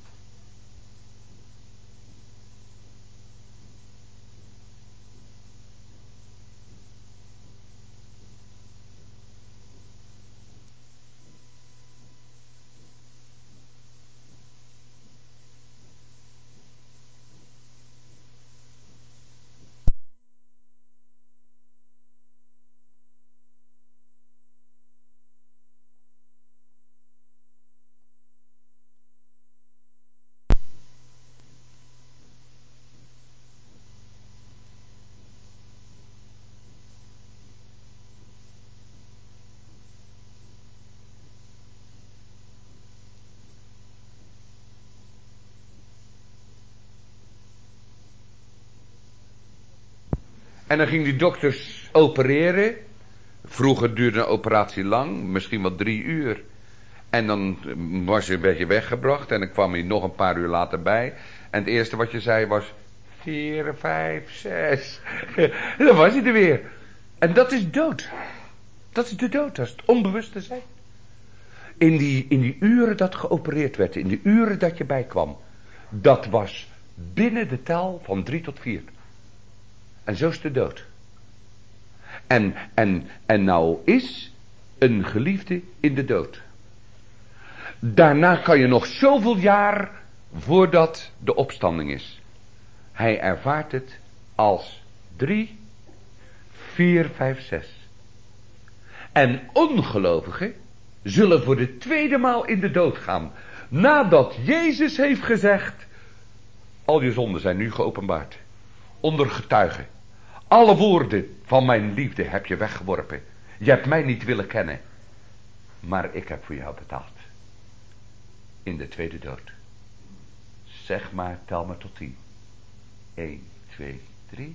En dan ging die dokters opereren. Vroeger duurde een operatie lang, misschien wel drie uur. En dan was je een beetje weggebracht en dan kwam hij nog een paar uur later bij. En het eerste wat je zei was, vier, vijf, zes. En dan was hij er weer. En dat is dood. Dat is de dood, dat is het onbewuste zijn. In die, in die uren dat geopereerd werd, in die uren dat je bijkwam. Dat was binnen de tel van drie tot vier. En zo is de dood. En, en, en nou is een geliefde in de dood. Daarna kan je nog zoveel jaar voordat de opstanding is. Hij ervaart het als drie, vier, vijf, zes. En ongelovigen zullen voor de tweede maal in de dood gaan. Nadat Jezus heeft gezegd, al je zonden zijn nu geopenbaard. Onder getuigen. Alle woorden van mijn liefde heb je weggeworpen. Je hebt mij niet willen kennen. Maar ik heb voor jou betaald. In de tweede dood. Zeg maar, tel maar tot tien. één, twee, drie.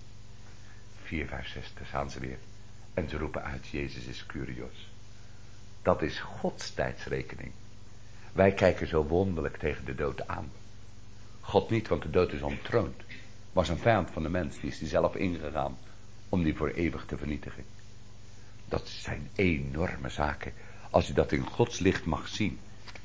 vier, vijf, zes, daar gaan ze weer. En ze roepen uit, Jezus is Kyrios. Dat is Gods tijdsrekening. Wij kijken zo wonderlijk tegen de dood aan. God niet, want de dood is ontroond. Was een vijand van de mens, die is die zelf ingegaan om die voor eeuwig te vernietigen. Dat zijn enorme zaken, als je dat in Gods licht mag zien.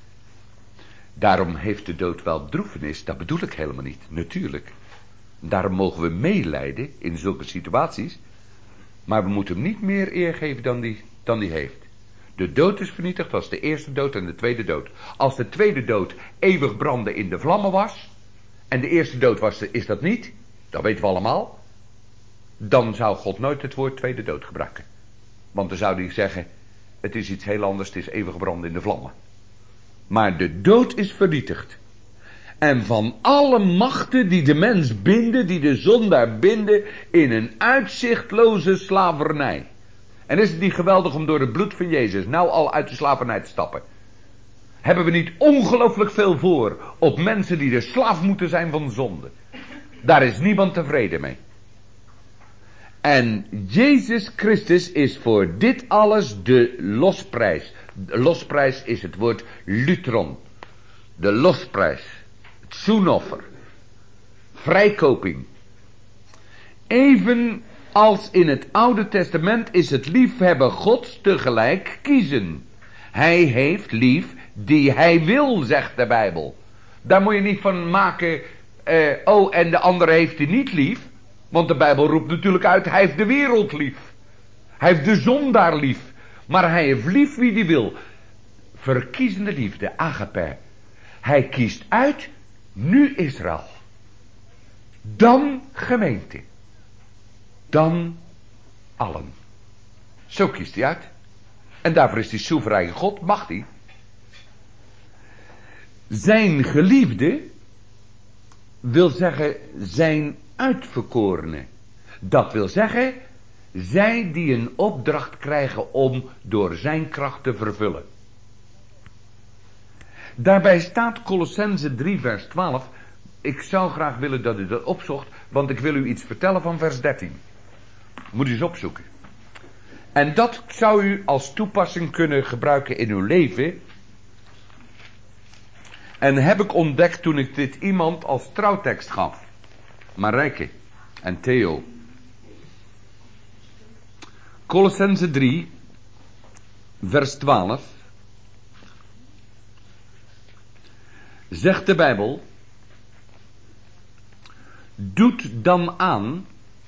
Daarom heeft de dood wel droefenis, dat bedoel ik helemaal niet, natuurlijk. Daarom mogen we meelijden in zulke situaties, maar we moeten hem niet meer eer geven dan die, dan die heeft. De dood is vernietigd, dat is de eerste dood en de tweede dood. Als de tweede dood eeuwig branden in de vlammen was, en de eerste dood was de, is dat niet, dat weten we allemaal, dan zou God nooit het woord tweede dood gebruiken. Want dan zou hij zeggen, het is iets heel anders, het is eeuwig branden in de vlammen. Maar de dood is vernietigd. En van alle machten die de mens binden, die de zondaar binden, in een uitzichtloze slavernij. En is het niet geweldig om door het bloed van Jezus nou al uit de slavernij te stappen? Hebben we niet ongelooflijk veel voor op mensen die de slaaf moeten zijn van zonde? Daar is niemand tevreden mee. En Jezus Christus is voor dit alles de losprijs. De losprijs is het woord lutron. De losprijs. Het zoenoffer. Vrijkoping. Even als in het Oude Testament is het liefhebben Gods tegelijk kiezen. Hij heeft lief die hij wil, zegt de Bijbel. Daar moet je niet van maken, uh, oh en de andere heeft hij niet lief. Want de Bijbel roept natuurlijk uit, hij heeft de wereld lief. Hij heeft de zondaar lief. Maar hij heeft lief wie hij wil. Verkiezende liefde, agape. Hij kiest uit, nu Israël. Dan gemeente. Dan allen. Zo kiest hij uit. En daarvoor is hij soeverein God, mag hij. Zijn geliefde wil zeggen zijn uitverkorene. Dat wil zeggen, zij die een opdracht krijgen om door zijn kracht te vervullen. Daarbij staat Colossenzen drie vers twaalf. Ik zou graag willen dat u dat opzocht, want ik wil u iets vertellen van vers dertien. Moet u eens opzoeken. En dat zou u als toepassing kunnen gebruiken in uw leven. En heb ik ontdekt toen ik dit iemand als trouwtekst gaf. Marijke en Theo. Colossenzen drie, vers twaalf. Zegt de Bijbel. Doet dan aan.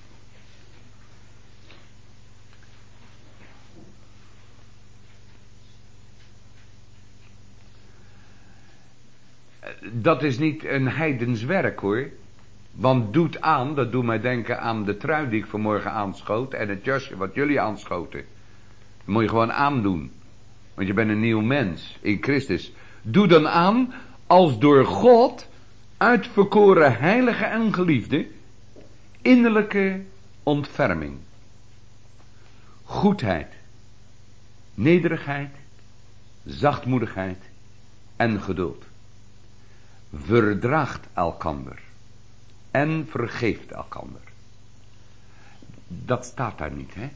Dat is niet een heidens werk hoor. Want doet aan, dat doet mij denken aan de trui die ik vanmorgen aanschoot. En het jasje wat jullie aanschoten. Dat moet je gewoon aandoen. Want je bent een nieuw mens in Christus. Doe dan aan als door God uitverkoren heilige en geliefde. Innerlijke ontferming. Goedheid. Nederigheid. Zachtmoedigheid. En geduld. Verdraagt elkander. En vergeeft elkander. Dat staat daar niet, hè?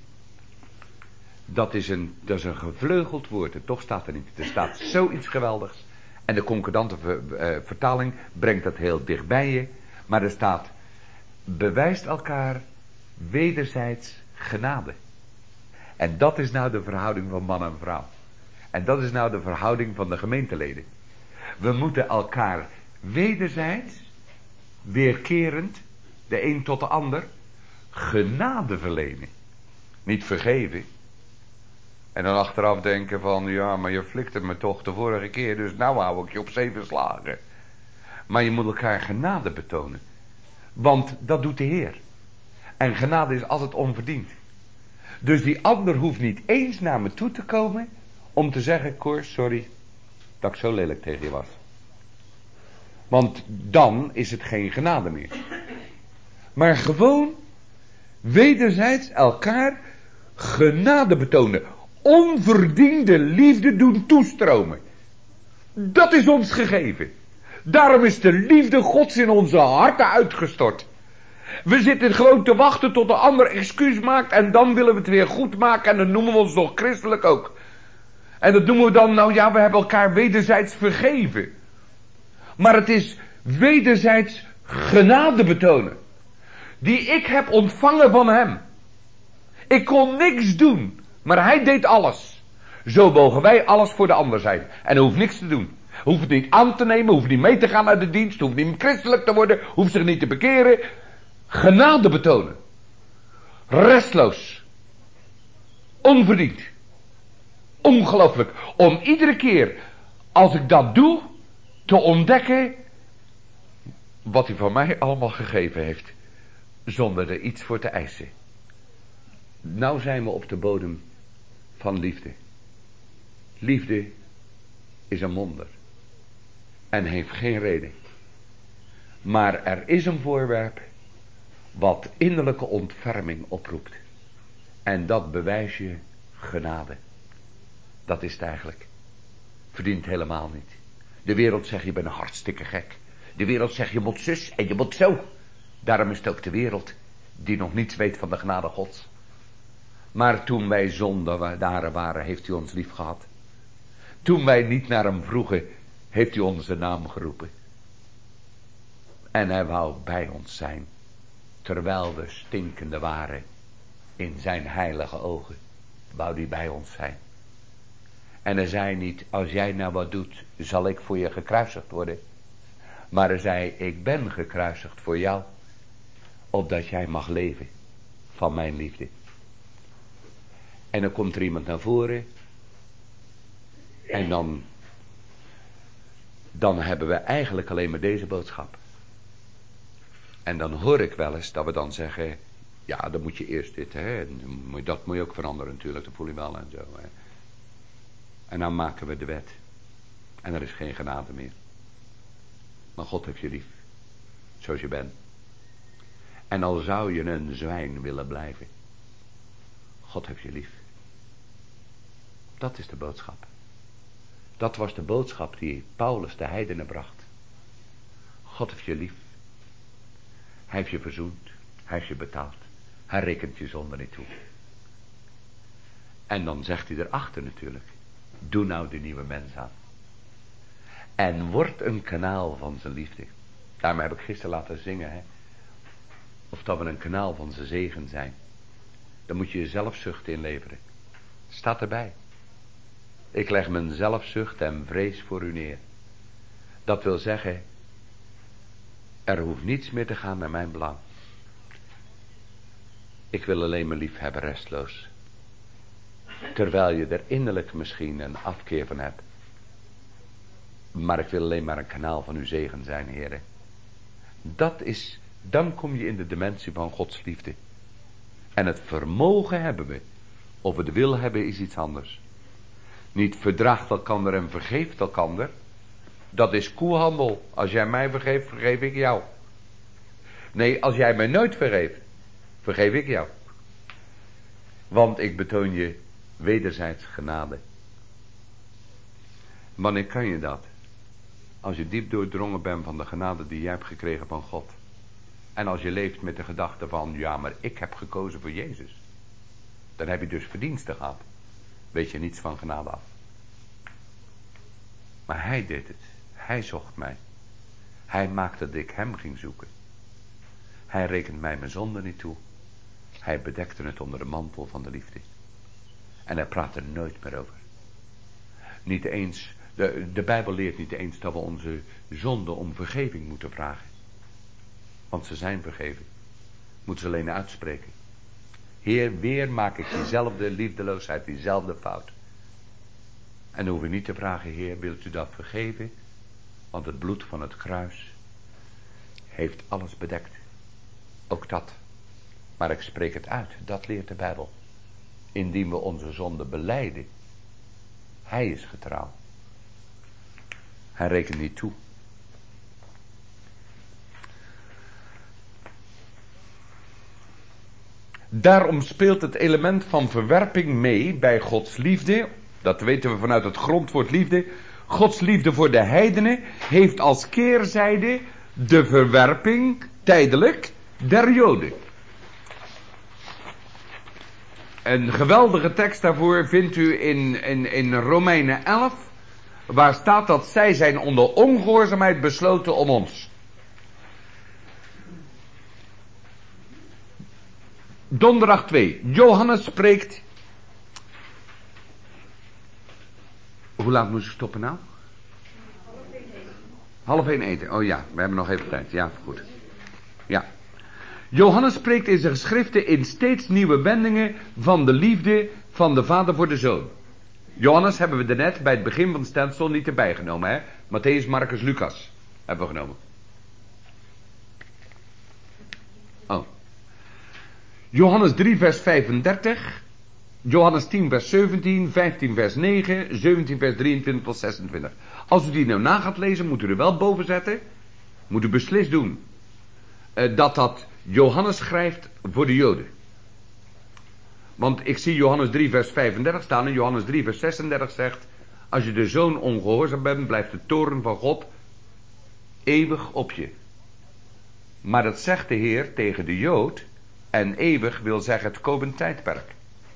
Dat is een, dat is een gevleugeld woord. En toch staat er niet. Er staat zoiets geweldigs. En de concordante ver, uh, vertaling brengt dat heel dichtbij je. Maar er staat. Bewijst elkaar wederzijds genade. En dat is nou de verhouding van man en vrouw. En dat is nou de verhouding van de gemeenteleden. We moeten elkaar wederzijds, weerkerend, de een tot de ander, genade verlenen. Niet vergeven. En dan achteraf denken van, ja, maar je flikte me toch de vorige keer, dus nou hou ik je op zeven slagen. Maar je moet elkaar genade betonen. Want dat doet de Heer. En genade is altijd onverdiend. Dus die ander hoeft niet eens naar me toe te komen om te zeggen, Cor, sorry dat ik zo lelijk tegen je was. Want dan is het geen genade meer. Maar gewoon wederzijds elkaar genade betonen. Onverdiende liefde doen toestromen. Dat is ons gegeven. Daarom is de liefde Gods in onze harten uitgestort. We zitten gewoon te wachten tot de ander excuus maakt en dan willen we het weer goed maken en dan noemen we ons nog christelijk ook. En dat noemen we dan, nou ja, we hebben elkaar wederzijds vergeven. Maar het is wederzijds genade betonen. Die ik heb ontvangen van hem. Ik kon niks doen, maar hij deed alles. Zo mogen wij alles voor de ander zijn. En hij hoeft niks te doen. Hoeft het niet aan te nemen, hoeft niet mee te gaan naar de dienst, hoeft niet christelijk te worden, hoeft zich niet te bekeren. Genade betonen. Restloos. Onverdiend. Ongelooflijk. Om iedere keer, als ik dat doe, te ontdekken wat hij van mij allemaal gegeven heeft. Zonder er iets voor te eisen. Nou zijn we op de bodem van liefde. Liefde is een wonder. En heeft geen reden. Maar er is een voorwerp wat innerlijke ontferming oproept. En dat bewijs je genade. Dat is het eigenlijk. Verdient helemaal niet. De wereld zegt je bent hartstikke gek. De wereld zegt je moet zus en je moet zo. Daarom is het ook de wereld die nog niets weet van de genade Gods. Maar toen wij zondaren waren, heeft u ons lief gehad. Toen wij niet naar hem vroegen, heeft u onze naam geroepen. En hij wou bij ons zijn. Terwijl we stinkende waren. In zijn heilige ogen. Wou hij bij ons zijn. En hij zei niet, als jij nou wat doet, zal ik voor je gekruisigd worden. Maar hij zei, ik ben gekruisigd voor jou. Opdat jij mag leven van mijn liefde. En dan komt er iemand naar voren. En dan dan hebben we eigenlijk alleen maar deze boodschap. En dan hoor ik wel eens dat we dan zeggen, ja, dan moet je eerst dit, hè, en dat moet je ook veranderen natuurlijk, dat voel je wel en zo. Hè. En dan maken we de wet. En er is geen genade meer. Maar God heeft je lief, zoals je bent. En al zou je een zwijn willen blijven, God heeft je lief. Dat is de boodschap. Dat was de boodschap die Paulus de heidenen bracht. God heeft je lief. Hij heeft je verzoend. Hij heeft je betaald. Hij rekent je zonde niet toe. En dan zegt hij erachter natuurlijk, doe nou de nieuwe mens aan. En word een kanaal van zijn liefde. Daarom heb ik gisteren laten zingen, hè. Of dat we een kanaal van zijn zegen zijn. Dan moet je je zelfzucht inleveren. Staat erbij. Ik leg mijn zelfzucht en vrees voor u neer. Dat wil zeggen, er hoeft niets meer te gaan naar mijn belang. Ik wil alleen mijn lief hebben restloos. Terwijl je er innerlijk misschien een afkeer van hebt. Maar ik wil alleen maar een kanaal van uw zegen zijn, heren. Dat is, dan kom je in de dimensie van Gods liefde. En het vermogen hebben we. Of we de wil hebben is iets anders. Niet verdraagt elkander en vergeeft elkander. Dat is koehandel. Als jij mij vergeeft, vergeef ik jou. Nee, als jij mij nooit vergeeft, vergeef ik jou. Want ik betoon je wederzijds genade. Wanneer kan je dat? Als je diep doordrongen bent van de genade die jij hebt gekregen van God. En als je leeft met de gedachte van, ja, maar ik heb gekozen voor Jezus. Dan heb je dus verdiensten gehad. Weet je niets van genade af. Maar hij deed het. Hij zocht mij. Hij maakte dat ik hem ging zoeken. Hij rekent mij mijn zonde niet toe. Hij bedekte het onder de mantel van de liefde. En hij praat er nooit meer over. Niet eens, de, de Bijbel leert niet eens dat we onze zonde om vergeving moeten vragen. Want ze zijn vergeven. Moeten ze alleen uitspreken. Heer, weer maak ik diezelfde liefdeloosheid, diezelfde fout. En dan hoef je niet te vragen, Heer, wilt u dat vergeven? Want het bloed van het kruis heeft alles bedekt. Ook dat. Maar ik spreek het uit, dat leert de Bijbel. Indien we onze zonde belijden. Hij is getrouw. Hij rekent niet toe. Daarom speelt het element van verwerping mee bij Gods liefde. Dat weten we vanuit het grondwoord liefde. Gods liefde voor de heidenen heeft als keerzijde de verwerping, tijdelijk, der Joden. Een geweldige tekst daarvoor vindt u in, in, in Romeinen elf. Waar staat dat zij zijn onder ongehoorzaamheid besloten om ons. Donderdag twee. Johannes spreekt. Hoe laat moest ik stoppen nou? Half één eten. Oh ja, we hebben nog even tijd. Ja, goed. Ja. Johannes spreekt in zijn geschriften in steeds nieuwe wendingen van de liefde van de vader voor de zoon. Johannes hebben we er net bij het begin van het stelsel niet erbij genomen, hè? Matthäus, Marcus, Lucas hebben we genomen. Oh. Johannes drie vers vijfendertig. Johannes tien vers zeventien, vijftien vers negen, zeventien vers drieëntwintig tot zesentwintig. Als u die nou na gaat lezen, moet u er wel boven zetten. Moet u beslist doen. Uh, dat dat Johannes schrijft voor de Joden. Want ik zie Johannes drie vers vijfendertig staan en Johannes drie vers zesendertig zegt. Als je de zoon ongehoorzaam bent, blijft de toorn van God eeuwig op je. Maar dat zegt de Heer tegen de Jood. En eeuwig wil zeggen het komend tijdperk.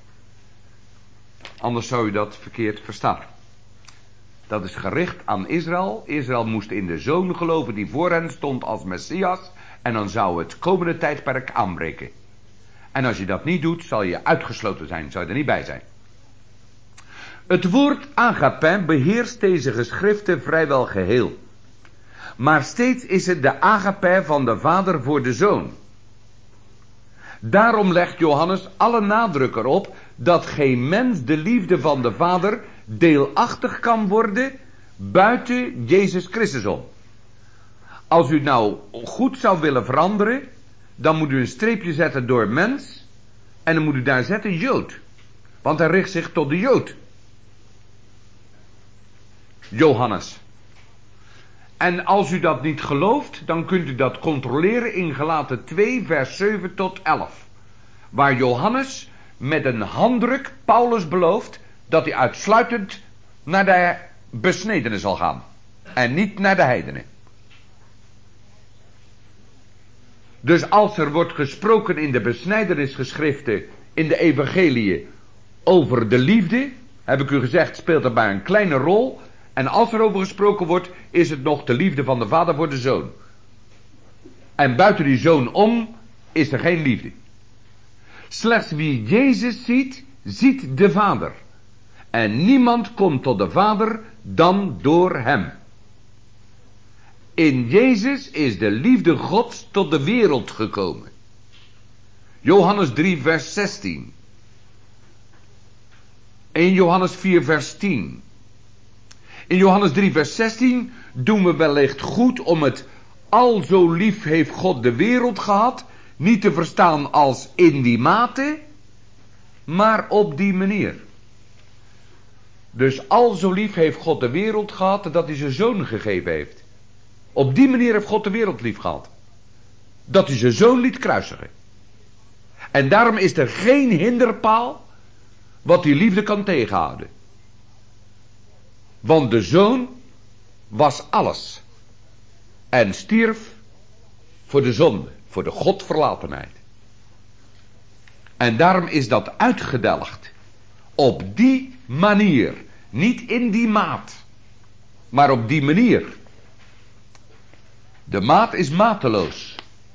Anders zou u dat verkeerd verstaan. Dat is gericht aan Israël. Israël moest in de zoon geloven die voor hen stond als Messias. En dan zou het komende tijdperk aanbreken. En als je dat niet doet, zal je uitgesloten zijn. Zal je er niet bij zijn. Het woord agape beheerst deze geschriften vrijwel geheel. Maar steeds is het de agape van de vader voor de zoon. Daarom legt Johannes alle nadruk erop dat geen mens de liefde van de vader deelachtig kan worden buiten Jezus Christus om. Als u het nou goed zou willen veranderen, dan moet u een streepje zetten door mens, en dan moet u daar zetten Jood. Want hij richt zich tot de Jood. Johannes. En als u dat niet gelooft, dan kunt u dat controleren in Galaten twee vers zeven tot elf. Waar Johannes met een handdruk Paulus belooft dat hij uitsluitend naar de besnedenen zal gaan. En niet naar de heidenen. Dus als er wordt gesproken in de besnijdenisgeschriften, in de evangeliën, over de liefde, heb ik u gezegd, speelt er maar een kleine rol. En als er over gesproken wordt, is het nog de liefde van de vader voor de zoon. En buiten die zoon om, is er geen liefde. Slechts wie Jezus ziet, ziet de vader. En niemand komt tot de vader dan door hem. In Jezus is de liefde Gods tot de wereld gekomen. Johannes drie vers zestien. eerste Johannes vier vers tien. In Johannes drie vers zestien doen we wellicht goed om het al zo lief heeft God de wereld gehad niet te verstaan als in die mate, maar op die manier. Dus al zo lief heeft God de wereld gehad dat hij zijn zoon gegeven heeft. Op die manier heeft God de wereld lief gehad. Dat hij zijn zoon liet kruisigen. En daarom is er geen hinderpaal wat die liefde kan tegenhouden. Want de zoon was alles. En stierf voor de zonde, voor de godverlatenheid. En daarom is dat uitgedelgd. Op die manier. Niet in die maat. Maar op die manier. De maat is mateloos.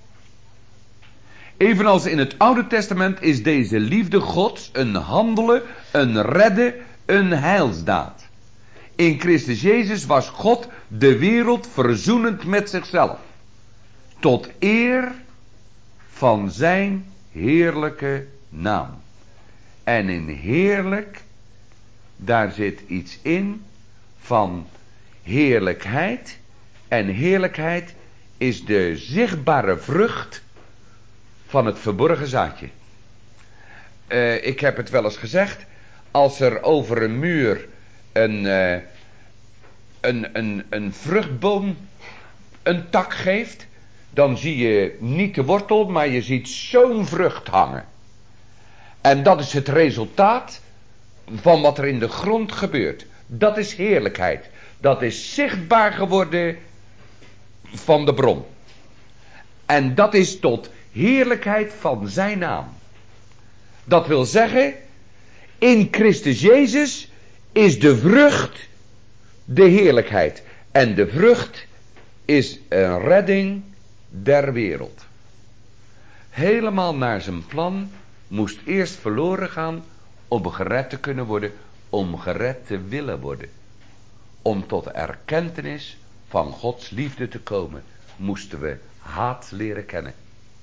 Evenals in het Oude Testament is deze liefde Gods een handelen, een redden, een heilsdaad. In Christus Jezus was God de wereld verzoenend met zichzelf. Tot eer van zijn heerlijke naam. En in heerlijk, daar zit iets in van heerlijkheid. En heerlijkheid is de zichtbare vrucht van het verborgen zaadje. Uh, ik heb het wel eens gezegd. Als er over een muur een, uh, een, een, een vruchtboom een tak geeft, dan zie je niet de wortel, maar je ziet zo'n vrucht hangen. En dat is het resultaat van wat er in de grond gebeurt. Dat is heerlijkheid. Dat is zichtbaar geworden van de bron. En dat is tot heerlijkheid van zijn naam. Dat wil zeggen, in Christus Jezus is de vrucht de heerlijkheid. En de vrucht is een redding der wereld. Helemaal naar zijn plan moest eerst verloren gaan om gered te kunnen worden, om gered te willen worden. Om tot erkentenis van Gods liefde te komen, moesten we haat leren kennen.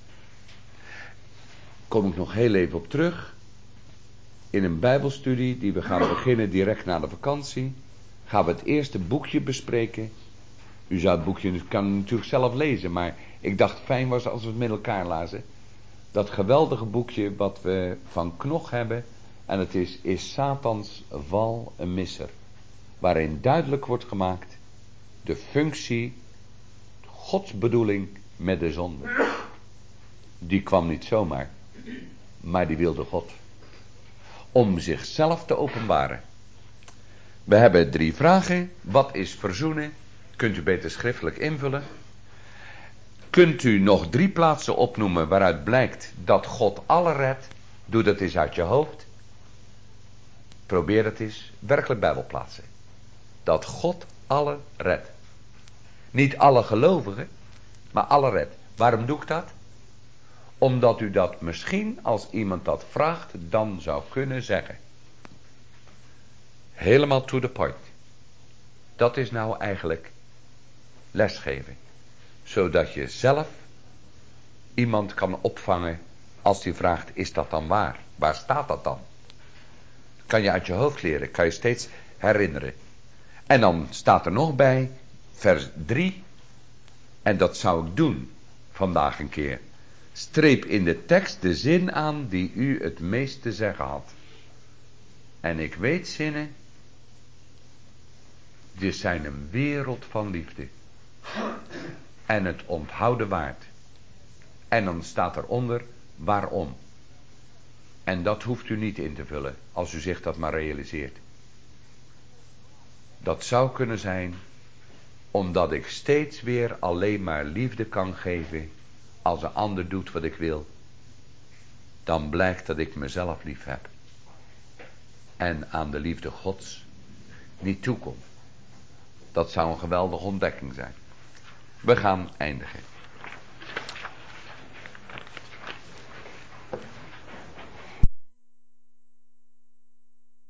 Kom ik nog heel even op terug. In een bijbelstudie die we gaan beginnen direct na de vakantie, gaan we het eerste boekje bespreken. U zou het boekje kan natuurlijk zelf lezen, maar ik dacht fijn was als we het met elkaar lazen. Dat geweldige boekje wat we van Knog hebben, en het is Is Satans val een misser? Waarin duidelijk wordt gemaakt de functie, Gods bedoeling met de zonde. Die kwam niet zomaar, maar die wilde God. Om zichzelf te openbaren. We hebben drie vragen. Wat is verzoenen? Kunt u beter schriftelijk invullen. Kunt u nog drie plaatsen opnoemen waaruit blijkt dat God alle redt? Doe dat eens uit je hoofd. Probeer het eens. Werkelijk bijbelplaatsen. Dat God alle redt. Niet alle gelovigen, maar alle redt. Waarom doe ik dat? Omdat u dat misschien, als iemand dat vraagt, dan zou kunnen zeggen. Helemaal to the point. Dat is nou eigenlijk lesgeven. Zodat je zelf iemand kan opvangen als die vraagt, is dat dan waar? Waar staat dat dan? Kan je uit je hoofd leren, kan je steeds herinneren. En dan staat er nog bij, vers drie. En dat zou ik doen, vandaag een keer. Streep in de tekst de zin aan die u het meest te zeggen had. En ik weet zinnen, die zijn een wereld van liefde. En het onthouden waard. En dan staat eronder waarom. En dat hoeft u niet in te vullen, als u zich dat maar realiseert. Dat zou kunnen zijn, omdat ik steeds weer alleen maar liefde kan geven, als een ander doet wat ik wil. Dan blijkt dat ik mezelf lief heb. En aan de liefde Gods niet toekom. Dat zou een geweldige ontdekking zijn. We gaan eindigen.